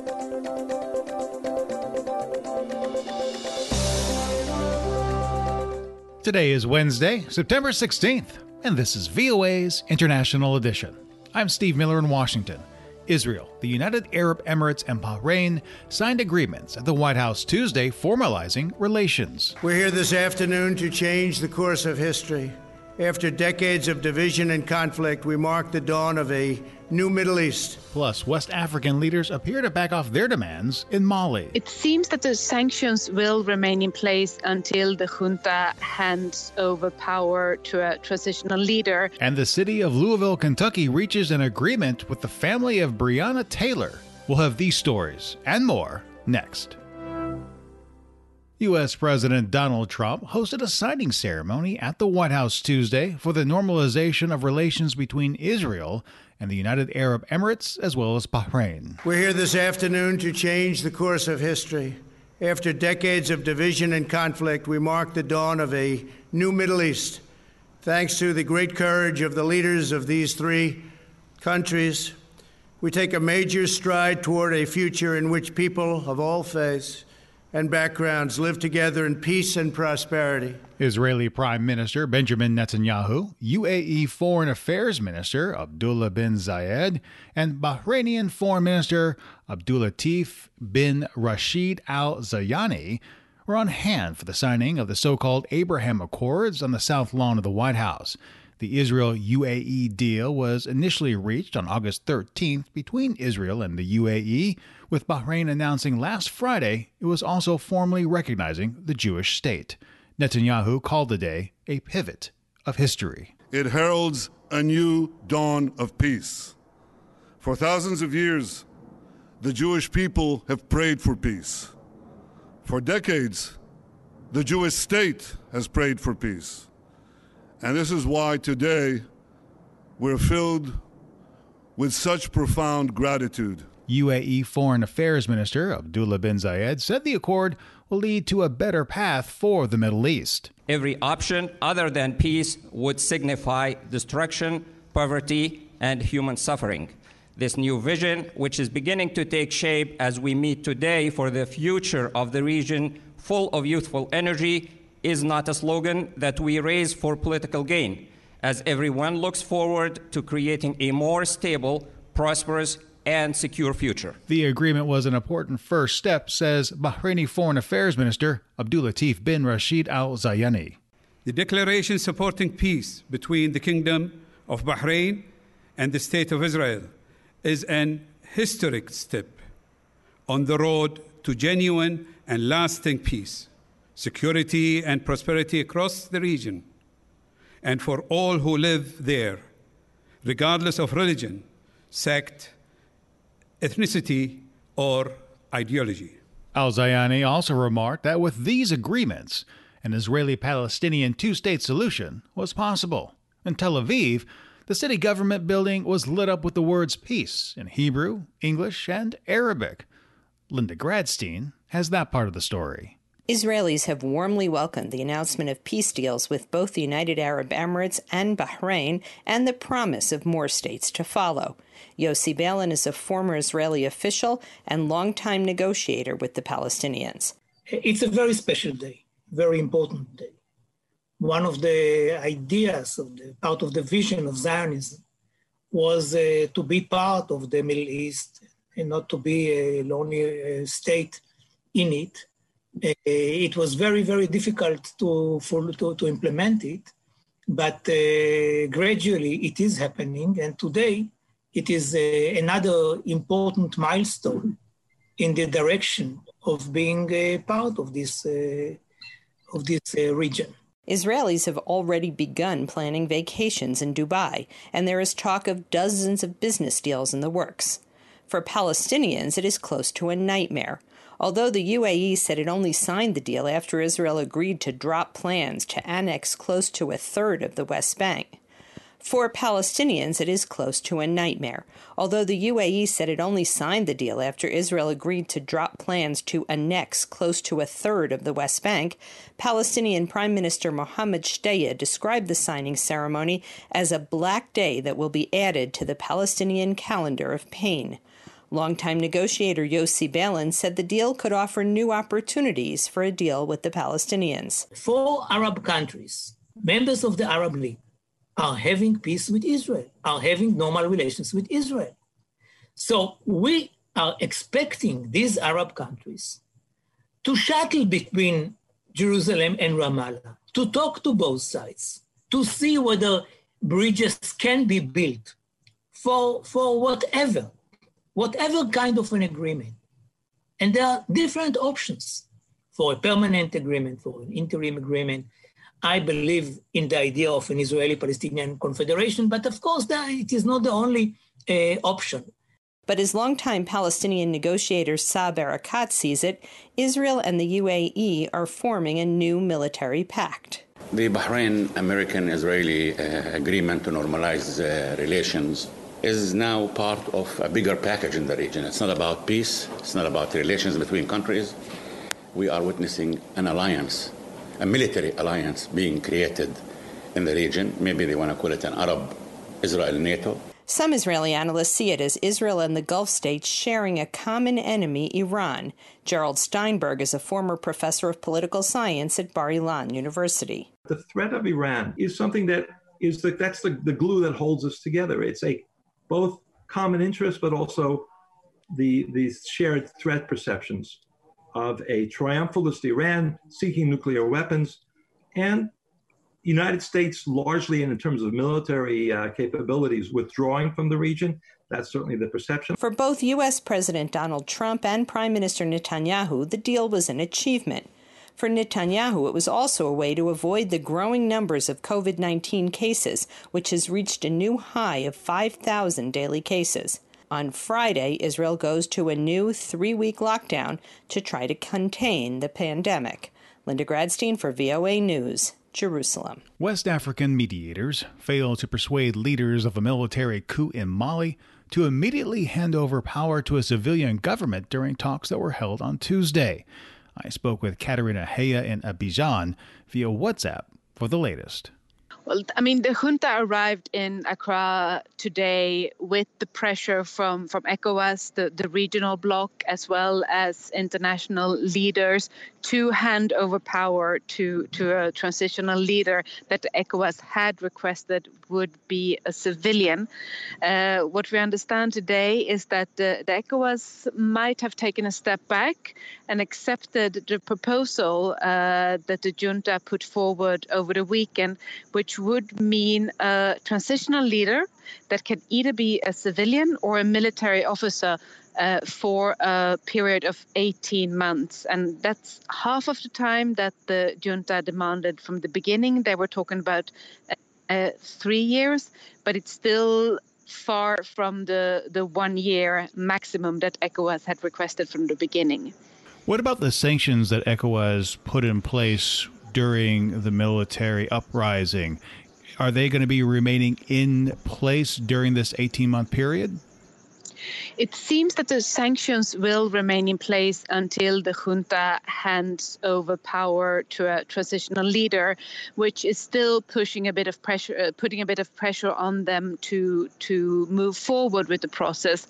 Today is Wednesday, September 16th, and this is VOA's International Edition. I'm Steve Miller in Washington. Israel, the United Arab Emirates, and Bahrain signed agreements at the White House Tuesday formalizing relations. We're here this afternoon to change the course of history. After decades of division and conflict, we mark the dawn of a new Middle East. Plus, West African leaders appear to back off their demands in Mali. It seems that the sanctions will remain in place until the junta hands over power to a transitional leader. And the city of Louisville, Kentucky reaches an agreement with the family of Breonna Taylor. We'll have these stories and more next. U.S. President Donald Trump hosted a signing ceremony at the White House Tuesday for the normalization of relations between Israel and the United Arab Emirates, as well as Bahrain. We're here this afternoon to change the course of history. After decades of division and conflict, we mark the dawn of a new Middle East. Thanks to the great courage of the leaders of these three countries, we take a major stride toward a future in which people of all faiths and backgrounds live together in peace and prosperity. Israeli Prime Minister Benjamin Netanyahu, UAE Foreign Affairs Minister Abdullah bin Zayed, and Bahraini Foreign Minister Abdulatif bin Rashid Al Zayani were on hand for the signing of the so-called Abraham Accords on the south lawn of the White House. The Israel-UAE deal was initially reached on August 13th between Israel and the UAE, with Bahrain announcing last Friday it was also formally recognizing the Jewish state. Netanyahu called the day a pivot of history. It heralds a new dawn of peace. For thousands of years, the Jewish people have prayed for peace. For decades, the Jewish state has prayed for peace. And this is why today we're filled with such profound gratitude. UAE Foreign Affairs Minister Abdullah bin Zayed said the accord will lead to a better path for the Middle East. Every option other than peace would signify destruction, poverty, and human suffering. This new vision, which is beginning to take shape as we meet today for the future of the region, full of youthful energy, is not a slogan that we raise for political gain, as everyone looks forward to creating a more stable, prosperous, and secure future. The agreement was an important first step, says Bahraini Foreign Affairs Minister Abdulatif bin Rashid Al Zayani. The declaration supporting peace between the Kingdom of Bahrain and the State of Israel is an historic step on the road to genuine and lasting peace, security, and prosperity across the region, and for all who live there, regardless of religion, sect, ethnicity, or ideology. Al-Zayani also remarked that with these agreements, an Israeli-Palestinian two-state solution was possible. In Tel Aviv, the city government building was lit up with the words peace in Hebrew, English, and Arabic. Linda Gradstein has that part of the story. Israelis have warmly welcomed the announcement of peace deals with both the United Arab Emirates and Bahrain and the promise of more states to follow. Yossi Beilin is a former Israeli official and longtime negotiator with the Palestinians. It's a very special day, very important day. One of the ideas part of the vision of Zionism was to be part of the Middle East and not to be a lonely state in it. It was very, very difficult to implement it, but gradually it is happening. And today it is another important milestone in the direction of being a part of this region. Israelis have already begun planning vacations in Dubai, and there is talk of dozens of business deals in the works. For Palestinians, it is close to a nightmare. Although the UAE said it only signed the deal after Israel agreed to drop plans to annex close to a third of the West Bank. For Palestinians, it is close to a nightmare. Although the UAE said it only signed the deal after Israel agreed to drop plans to annex close to a third of the West Bank, Palestinian Prime Minister Mohammed Shtayyeh described the signing ceremony as a black day that will be added to the Palestinian calendar of pain. Longtime negotiator Yossi Beilin said the deal could offer new opportunities for a deal with the Palestinians. 4 Arab countries, members of the Arab League, are having peace with Israel, are having normal relations with Israel. So we are expecting these Arab countries to shuttle between Jerusalem and Ramallah, to talk to both sides, to see whether bridges can be built for whatever kind of an agreement. And there are different options for a permanent agreement, for an interim agreement. I believe in the idea of an Israeli-Palestinian confederation, but of course it is not the only option. But as longtime Palestinian negotiator Saeb Erekat sees it, Israel and the UAE are forming a new military pact. The Bahrain-American-Israeli agreement to normalize relations is now part of a bigger package in the region. It's not about peace. It's not about relations between countries. We are witnessing an alliance, a military alliance being created in the region. Maybe they want to call it an Arab-Israel-NATO. Some Israeli analysts see it as Israel and the Gulf states sharing a common enemy, Iran. Gerald Steinberg is a former professor of political science at Bar-Ilan University. The threat of Iran is something that that's the glue that holds us together. It's both common interest, but also the shared threat perceptions of a triumphalist Iran seeking nuclear weapons, and United States largely in terms of military capabilities withdrawing from the region. That's certainly the perception. For both U.S. President Donald Trump and Prime Minister Netanyahu, the deal was an achievement. For Netanyahu, it was also a way to avoid the growing numbers of COVID-19 cases, which has reached a new high of 5,000 daily cases. On Friday, Israel goes to a new 3-week lockdown to try to contain the pandemic. Linda Gradstein for VOA News, Jerusalem. West African mediators failed to persuade leaders of a military coup in Mali to immediately hand over power to a civilian government during talks that were held on Tuesday. I spoke with Katerina Heya in Abidjan via WhatsApp for the latest. Well, the junta arrived in Accra today with the pressure from ECOWAS, the regional bloc, as well as international leaders to hand over power to a transitional leader that ECOWAS had requested would be a civilian. What we understand today is that the ECOWAS might have taken a step back and accepted the proposal that the junta put forward over the weekend, which would mean a transitional leader that can either be a civilian or a military officer for a period of 18 months. And that's half of the time that the junta demanded from the beginning. They were talking about 3 years, but it's still far from the 1 year maximum that ECOWAS had requested from the beginning. What about the sanctions that ECOWAS put in place during the military uprising? Are they going to be remaining in place during this 18-month period? It seems that the sanctions will remain in place until the junta hands over power to a transitional leader, which is still putting a bit of pressure on them to move forward with the process.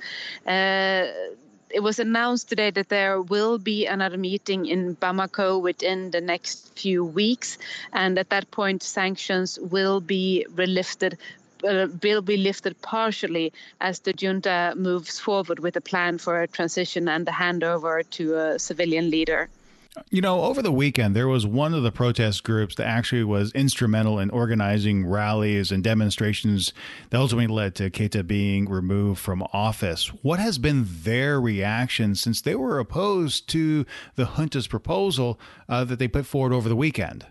It was announced today that there will be another meeting in Bamako within the next few weeks, and at that point, sanctions will be lifted partially as the junta moves forward with a plan for a transition and the handover to a civilian leader. Over the weekend, there was one of the protest groups that actually was instrumental in organizing rallies and demonstrations that ultimately led to Keita being removed from office. What has been their reaction since they were opposed to the junta's proposal that they put forward over the weekend?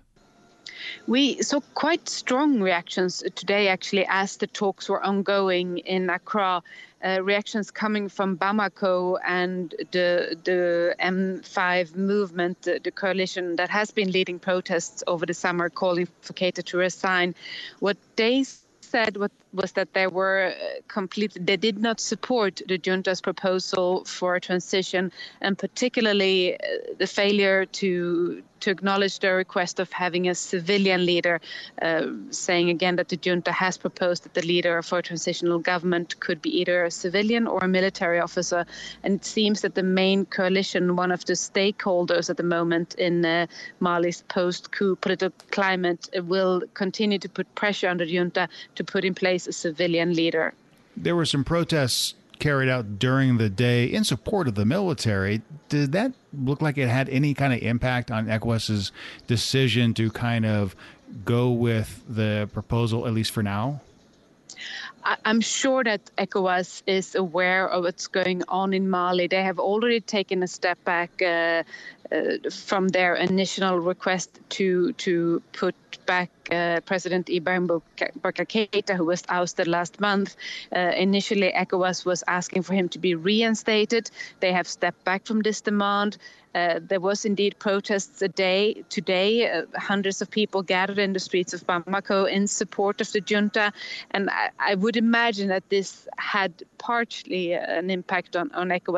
We saw quite strong reactions today, actually, as the talks were ongoing in Accra. Reactions coming from Bamako and the M5 movement, the coalition that has been leading protests over the summer, calling for Keita to resign. What they said, what was that they did not support the junta's proposal for a transition, and particularly the failure to acknowledge the request of having a civilian leader, saying again that the junta has proposed that the leader for a transitional government could be either a civilian or a military officer. And it seems that the main coalition, one of the stakeholders at the moment in Mali's post-coup political climate, will continue to put pressure on the junta to put in place a civilian leader. There were some protests carried out during the day in support of the military. Did that look like it had any kind of impact on ECOWAS's decision to kind of go with the proposal, at least for now? I'm sure that ECOWAS is aware of what's going on in Mali. They have already taken a step back from their initial request to put back President Ibrahim Boubacar Keïta, who was ousted last month. Initially, ECOWAS was asking for him to be reinstated. They have stepped back from this demand. There was indeed protests today. Hundreds of people gathered in the streets of Bamako in support of the junta. And I would imagine that this had partially an impact on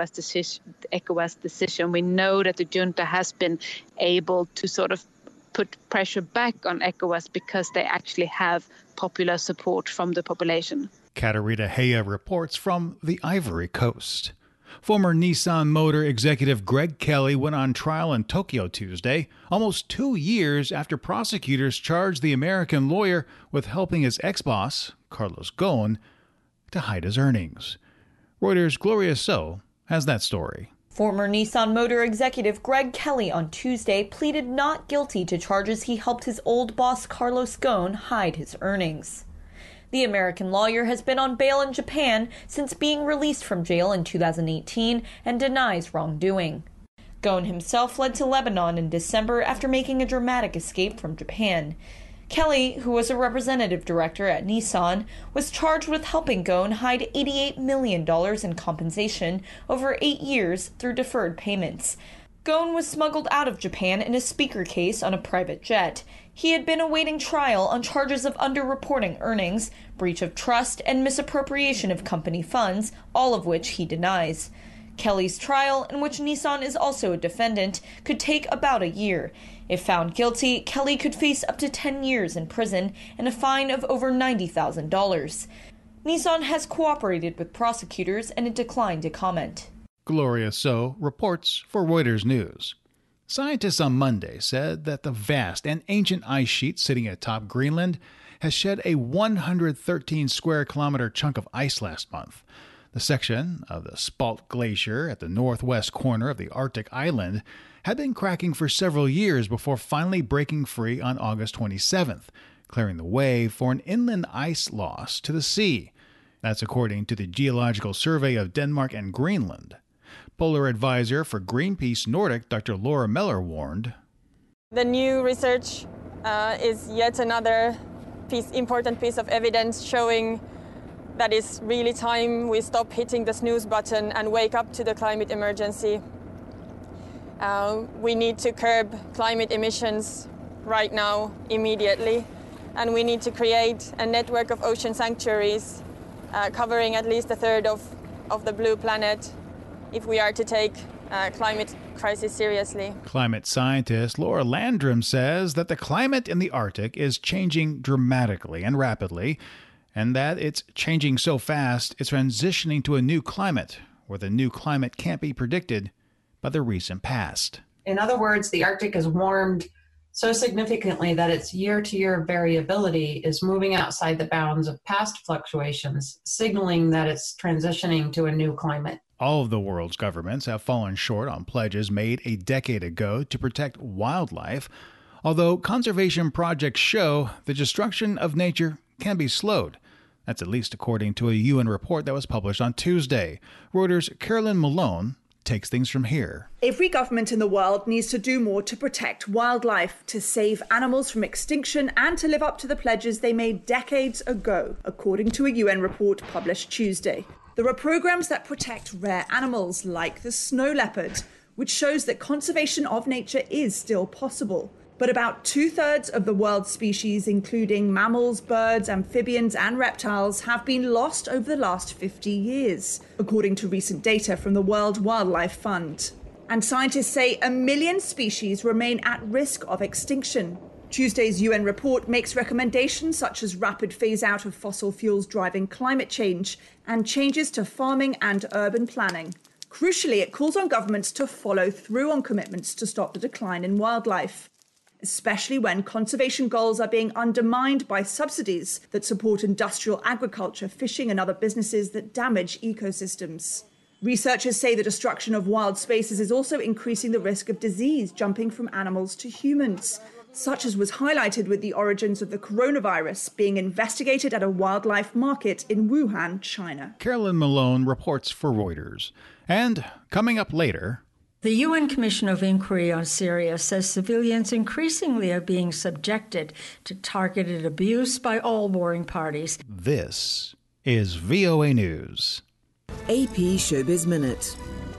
ECOWAS decision. We know that the junta has been able to sort of put pressure back on ECOWAS because they actually have popular support from the population. Katarina Heya reports from the Ivory Coast. Former Nissan Motor executive Greg Kelly went on trial in Tokyo Tuesday, almost 2 years after prosecutors charged the American lawyer with helping his ex-boss, Carlos Ghosn, to hide his earnings. Reuters' Gloria So has that story. Former Nissan Motor executive Greg Kelly on Tuesday pleaded not guilty to charges he helped his old boss Carlos Ghosn hide his earnings. The American lawyer has been on bail in Japan since being released from jail in 2018 and denies wrongdoing. Ghosn himself fled to Lebanon in December after making a dramatic escape from Japan. Kelly, who was a representative director at Nissan, was charged with helping Ghosn hide $88 million in compensation over 8 years through deferred payments. Ghosn was smuggled out of Japan in a speaker case on a private jet. He had been awaiting trial on charges of underreporting earnings, breach of trust, and misappropriation of company funds, all of which he denies. Kelly's trial, in which Nissan is also a defendant, could take about a year. If found guilty, Kelly could face up to 10 years in prison and a fine of over $90,000. Nissan has cooperated with prosecutors and it declined to comment. Gloria So reports for Reuters News. Scientists on Monday said that the vast and ancient ice sheet sitting atop Greenland has shed a 113 square kilometer chunk of ice last month. The section of the Spalt Glacier at the northwest corner of the Arctic island had been cracking for several years before finally breaking free on August 27th, clearing the way for an inland ice loss to the sea. That's according to the Geological Survey of Denmark and Greenland. Polar advisor for Greenpeace Nordic, Dr. Laura Meller, warned, "The new research is yet another important piece of evidence showing that it's really time we stop hitting the snooze button and wake up to the climate emergency. We need to curb climate emissions right now, immediately, and we need to create a network of ocean sanctuaries covering at least a third of the blue planet if we are to take climate crisis seriously." Climate scientist Laura Landrum says that the climate in the Arctic is changing dramatically and rapidly, and that it's changing so fast it's transitioning to a new climate, where the new climate can't be predicted by the recent past. In other words, the Arctic has warmed so significantly that its year-to-year variability is moving outside the bounds of past fluctuations, signaling that it's transitioning to a new climate. All of the world's governments have fallen short on pledges made a decade ago to protect wildlife, although conservation projects show the destruction of nature can be slowed. That's at least according to a UN report that was published on Tuesday. Reuters' Carolyn Malone takes things from here. Every government in the world needs to do more to protect wildlife, to save animals from extinction, and to live up to the pledges they made decades ago, according to a UN report published Tuesday. There are programs that protect rare animals like the snow leopard, which shows that conservation of nature is still possible. But about 2/3 of the world's species, including mammals, birds, amphibians, and reptiles, have been lost over the last 50 years, according to recent data from the World Wildlife Fund. And scientists say 1 million species remain at risk of extinction. Tuesday's UN report makes recommendations such as rapid phase-out of fossil fuels driving climate change and changes to farming and urban planning. Crucially, it calls on governments to follow through on commitments to stop the decline in wildlife, especially when conservation goals are being undermined by subsidies that support industrial agriculture, fishing and other businesses that damage ecosystems. Researchers say the destruction of wild spaces is also increasing the risk of disease jumping from animals to humans, such as was highlighted with the origins of the coronavirus being investigated at a wildlife market in Wuhan, China. Carolyn Malone reports for Reuters. And coming up later, the UN Commission of Inquiry on Syria says civilians increasingly are being subjected to targeted abuse by all warring parties. This is VOA News. AP Showbiz Minute.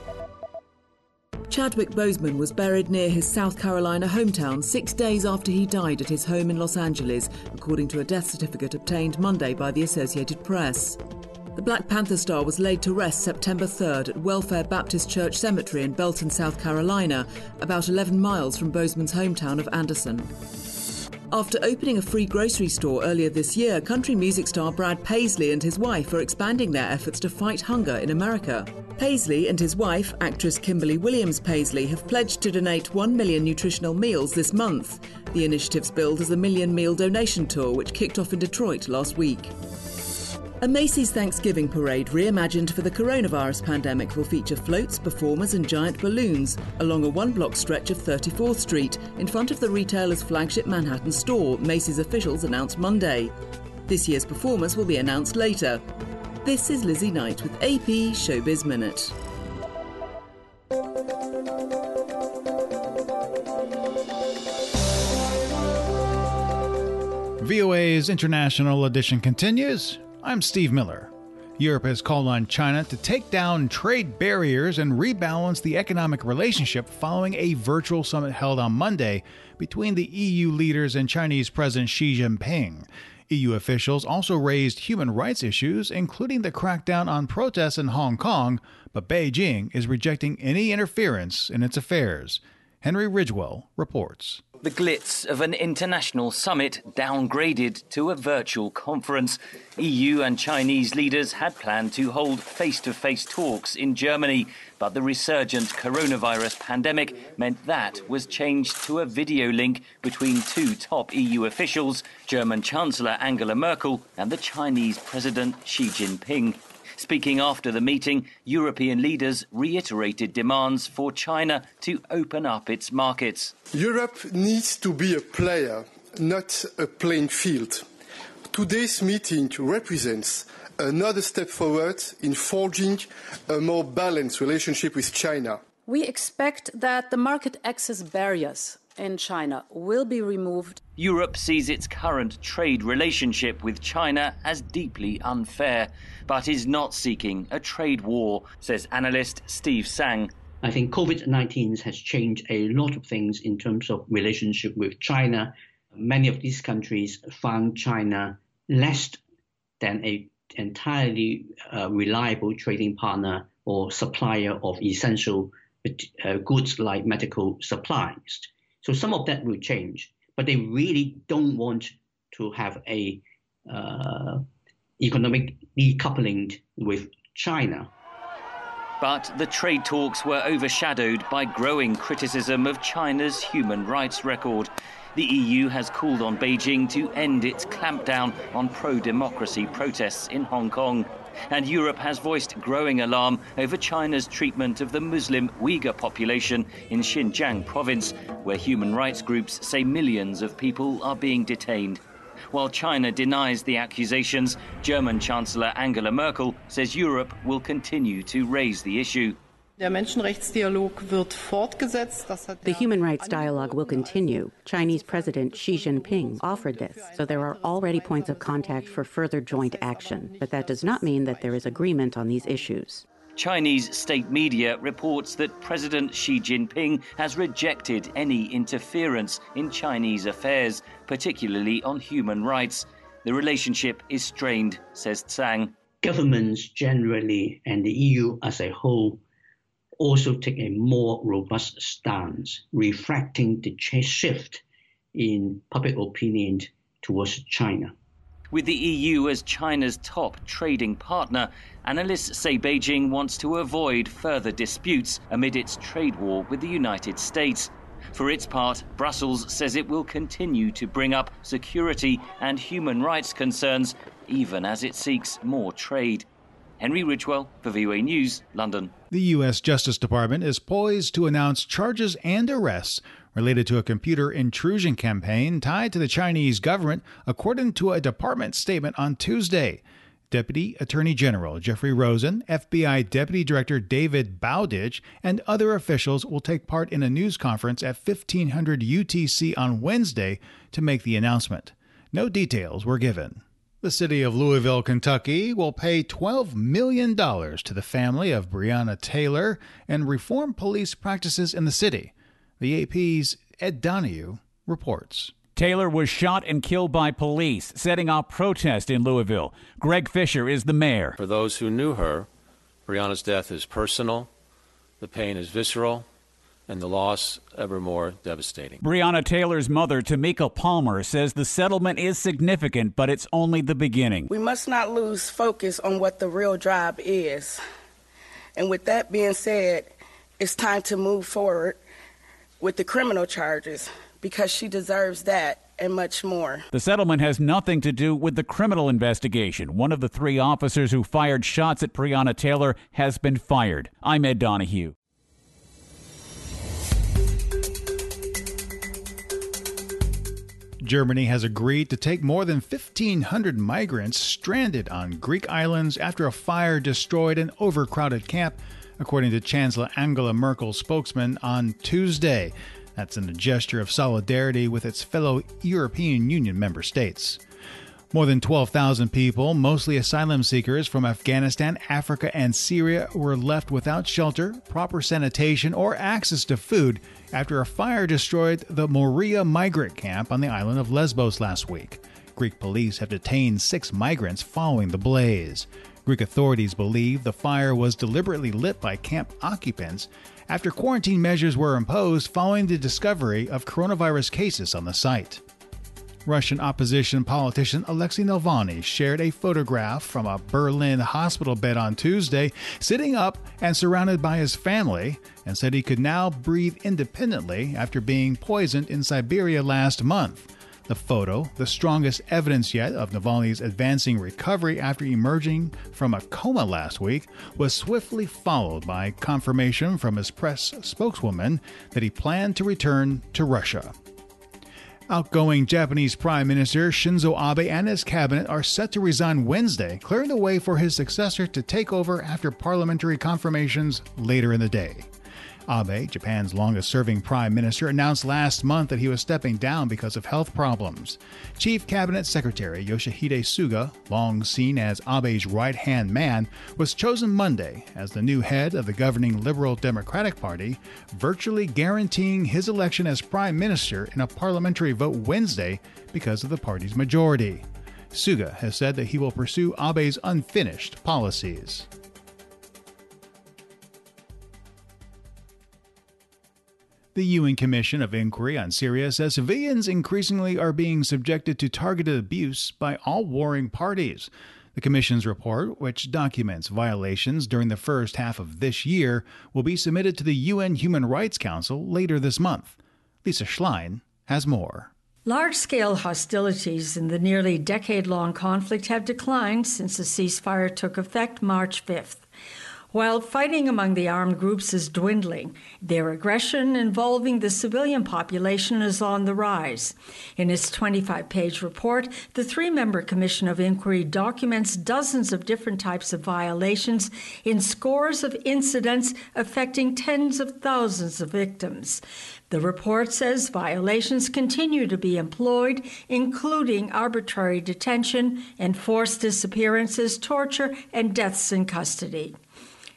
Chadwick Boseman was buried near his South Carolina hometown 6 days after he died at his home in Los Angeles, according to a death certificate obtained Monday by the Associated Press. The Black Panther star was laid to rest September 3rd at Welfare Baptist Church Cemetery in Belton, South Carolina, about 11 miles from Boseman's hometown of Anderson. After opening a free grocery store earlier this year, country music star Brad Paisley and his wife are expanding their efforts to fight hunger in America. Paisley and his wife, actress Kimberly Williams Paisley, have pledged to donate 1 million nutritional meals this month. The initiative's billed as the Million Meal Donation Tour, which kicked off in Detroit last week. A Macy's Thanksgiving parade reimagined for the coronavirus pandemic will feature floats, performers and giant balloons along a one-block stretch of 34th Street in front of the retailer's flagship Manhattan store, Macy's officials announced Monday. This year's performers will be announced later. This is Lizzie Knight with AP Showbiz Minute. VOA's International Edition continues. I'm Steve Miller. Europe has called on China to take down trade barriers and rebalance the economic relationship following a virtual summit held on Monday between the EU leaders and Chinese President Xi Jinping. EU officials also raised human rights issues, including the crackdown on protests in Hong Kong, but Beijing is rejecting any interference in its affairs. Henry Ridgewell reports. The glitz of an international summit downgraded to a virtual conference. EU and Chinese leaders had planned to hold face-to-face talks in Germany, but the resurgent coronavirus pandemic meant that was changed to a video link between two top EU officials, German Chancellor Angela Merkel and the Chinese President Xi Jinping. Speaking after the meeting, European leaders reiterated demands for China to open up its markets. Europe needs to be a player, not a playing field. Today's meeting represents another step forward in forging a more balanced relationship with China. We expect that the market access barriers in China will be removed. Europe sees its current trade relationship with China as deeply unfair, but is not seeking a trade war, says analyst Steve Sang. I think COVID-19 has changed a lot of things in terms of relationship with China. Many of these countries found China less than an entirely reliable trading partner or supplier of essential goods like medical supplies. So some of that will change, but they really don't want to have a economic decoupling with China. But the trade talks were overshadowed by growing criticism of China's human rights record. The EU has called on Beijing to end its clampdown on pro-democracy protests in Hong Kong. And Europe has voiced growing alarm over China's treatment of the Muslim Uyghur population in Xinjiang province, where human rights groups say millions of people are being detained. While China denies the accusations, German Chancellor Angela Merkel says Europe will continue to raise the issue. The human rights dialogue will continue. Chinese President Xi Jinping offered this, so there are already points of contact for further joint action. But that does not mean that there is agreement on these issues. Chinese state media reports that President Xi Jinping has rejected any interference in Chinese affairs, particularly on human rights. The relationship is strained, says Tsang. Governments generally and the EU as a whole also take a more robust stance, reflecting the shift in public opinion towards China. With the EU as China's top trading partner, analysts say Beijing wants to avoid further disputes amid its trade war with the United States. For its part, Brussels says it will continue to bring up security and human rights concerns, even as it seeks more trade. Henry Ridgwell for VOA News, London. The U.S. Justice Department is poised to announce charges and arrests related to a computer intrusion campaign tied to the Chinese government, according to a department statement on Tuesday. Deputy Attorney General Jeffrey Rosen, FBI Deputy Director David Bowditch, and other officials will take part in a news conference at 1500 UTC on Wednesday to make the announcement. No details were given. The city of Louisville, Kentucky, will pay $12 million to the family of Breonna Taylor and reform police practices in the city. The AP's Ed Donahue reports. Taylor was shot and killed by police, setting off protest in Louisville. Greg Fisher is the mayor. For those who knew her, Breonna's death is personal, the pain is visceral, and the loss ever more devastating. Breonna Taylor's mother, Tamika Palmer, says the settlement is significant, but it's only the beginning. We must not lose focus on what the real drive is. And with that being said, it's time to move forward with the criminal charges, because she deserves that and much more. The settlement has nothing to do with the criminal investigation. One of the 3 officers who fired shots at Breonna Taylor has been fired. I'm Ed Donahue. Germany has agreed to take more than 1,500 migrants stranded on Greek islands after a fire destroyed an overcrowded camp, according to Chancellor Angela Merkel's spokesman on Tuesday. That's in a gesture of solidarity with its fellow European Union member states. More than 12,000 people, mostly asylum seekers from Afghanistan, Africa, and Syria, were left without shelter, proper sanitation, or access to food after a fire destroyed the Moria migrant camp on the island of Lesbos last week. Greek police have detained 6 migrants following the blaze. Greek authorities believe the fire was deliberately lit by camp occupants after quarantine measures were imposed following the discovery of coronavirus cases on the site. Russian opposition politician Alexei Navalny shared a photograph from a Berlin hospital bed on Tuesday, sitting up and surrounded by his family, and said he could now breathe independently after being poisoned in Siberia last month. The photo, the strongest evidence yet of Navalny's advancing recovery after emerging from a coma last week, was swiftly followed by confirmation from his press spokeswoman that he planned to return to Russia. Outgoing Japanese Prime Minister Shinzo Abe and his cabinet are set to resign Wednesday, clearing the way for his successor to take over after parliamentary confirmations later in the day. Abe, Japan's longest-serving prime minister, announced last month that he was stepping down because of health problems. Chief Cabinet Secretary Yoshihide Suga, long seen as Abe's right-hand man, was chosen Monday as the new head of the governing Liberal Democratic Party, virtually guaranteeing his election as prime minister in a parliamentary vote Wednesday because of the party's majority. Suga has said that he will pursue Abe's unfinished policies. The UN Commission of Inquiry on Syria says civilians increasingly are being subjected to targeted abuse by all warring parties. The Commission's report, which documents violations during the first half of this year, will be submitted to the UN Human Rights Council later this month. Lisa Schlein has more. Large-scale hostilities in the nearly decade-long conflict have declined since the ceasefire took effect March 5th. While fighting among the armed groups is dwindling, their aggression involving the civilian population is on the rise. In its 25-page report, the 3-member Commission of Inquiry documents dozens of different types of violations in scores of incidents affecting tens of thousands of victims. The report says violations continue to be employed, including arbitrary detention, enforced disappearances, torture, and deaths in custody.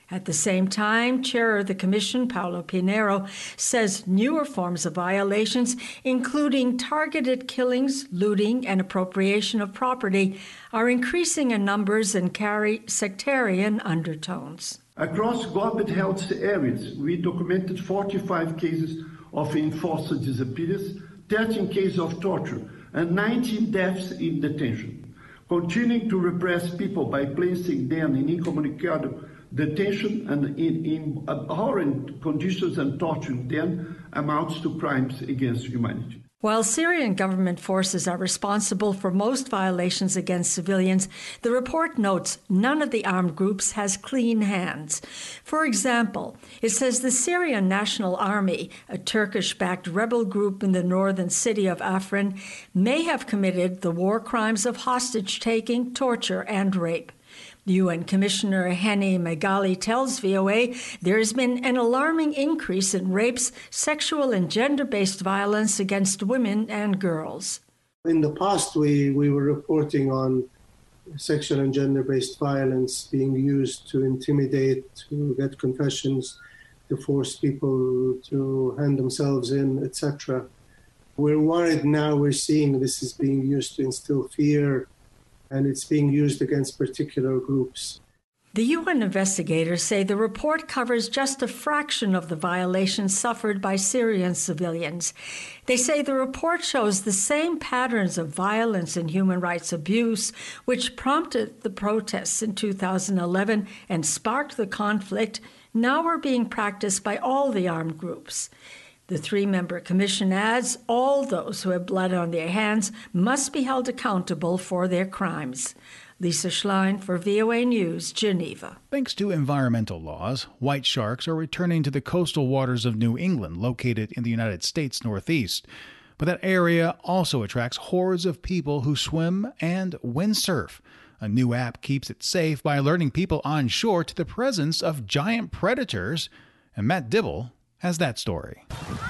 At the same time, Chair of the Commission, Paulo Pinheiro, says newer forms of violations, including targeted killings, looting, and appropriation of property, are increasing in numbers and carry sectarian undertones. Across government health areas, we documented 45 cases of enforced disappearance, 13 cases of torture, and 19 deaths in detention. Continuing to repress people by placing them in incommunicado detention and in abhorrent conditions and torturing them amounts to crimes against humanity. While Syrian government forces are responsible for most violations against civilians, the report notes none of the armed groups has clean hands. For example, it says the Syrian National Army, a Turkish-backed rebel group in the northern city of Afrin, may have committed the war crimes of hostage-taking, torture, and rape. UN Commissioner Henny Megali tells VOA there has been an alarming increase in rapes, sexual and gender-based violence against women and girls. In the past, we were reporting on sexual and gender-based violence being used to intimidate, to get confessions, to force people to hand themselves in, etc. We're worried now we're seeing this is being used to instill fear, and it's being used against particular groups. The UN investigators say the report covers just a fraction of the violations suffered by Syrian civilians. They say the report shows the same patterns of violence and human rights abuse which prompted the protests in 2011 and sparked the conflict now are being practiced by all the armed groups. The three-member commission adds all those who have blood on their hands must be held accountable for their crimes. Lisa Schlein for VOA News, Geneva. Thanks to environmental laws, white sharks are returning to the coastal waters of New England, located in the United States Northeast. But that area also attracts hordes of people who swim and windsurf. A new app keeps it safe by alerting people on shore to the presence of giant predators. And Matt Dibble has that story.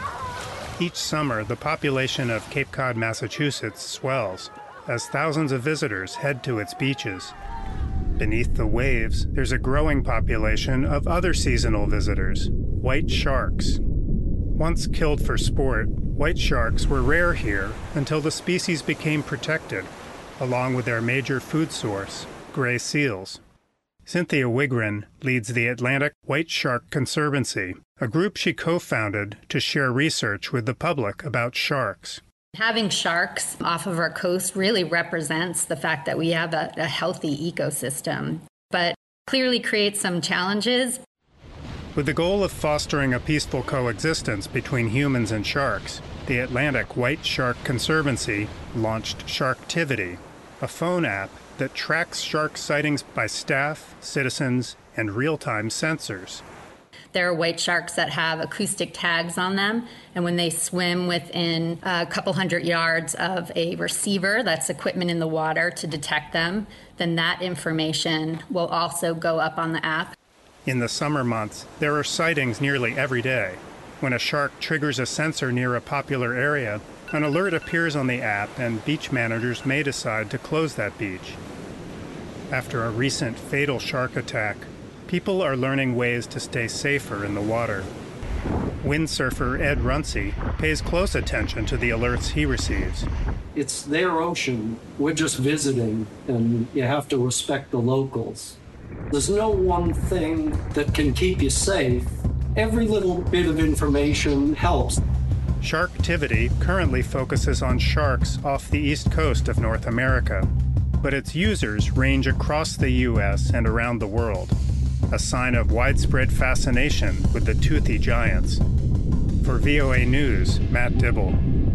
Each summer, the population of Cape Cod, Massachusetts swells as thousands of visitors head to its beaches. Beneath the waves, there's a growing population of other seasonal visitors, white sharks. Once killed for sport, white sharks were rare here until the species became protected, along with their major food source, gray seals. Cynthia Wigren leads the Atlantic White Shark Conservancy, a group she co-founded to share research with the public about sharks. Having sharks off of our coast really represents the fact that we have a healthy ecosystem, but clearly creates some challenges. With the goal of fostering a peaceful coexistence between humans and sharks, the Atlantic White Shark Conservancy launched Sharktivity, a phone app that tracks shark sightings by staff, citizens, and real-time sensors. There are white sharks that have acoustic tags on them, and when they swim within a couple hundred yards of a receiver, that's equipment in the water to detect them, then that information will also go up on the app. In the summer months, there are sightings nearly every day. When a shark triggers a sensor near a popular area, an alert appears on the app and beach managers may decide to close that beach. After a recent fatal shark attack, people are learning ways to stay safer in the water. Windsurfer Ed Runcie pays close attention to the alerts he receives. It's their ocean. We're just visiting, and you have to respect the locals. There's no one thing that can keep you safe. Every little bit of information helps. Sharktivity currently focuses on sharks off the east coast of North America, but its users range across the U.S. and around the world, a sign of widespread fascination with the toothy giants. For VOA News, Matt Dibble.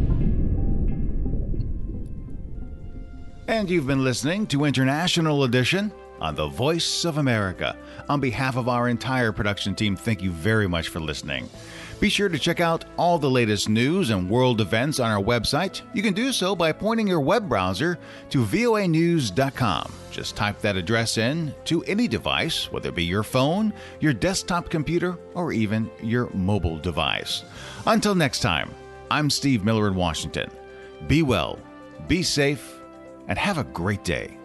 And you've been listening to International Edition on The Voice of America. On behalf of our entire production team, thank you very much for listening. Be sure to check out all the latest news and world events on our website. You can do so by pointing your web browser to voanews.com. Just type that address in to any device, whether it be your phone, your desktop computer, or even your mobile device. Until next time, I'm Steve Miller in Washington. Be well, be safe, and have a great day.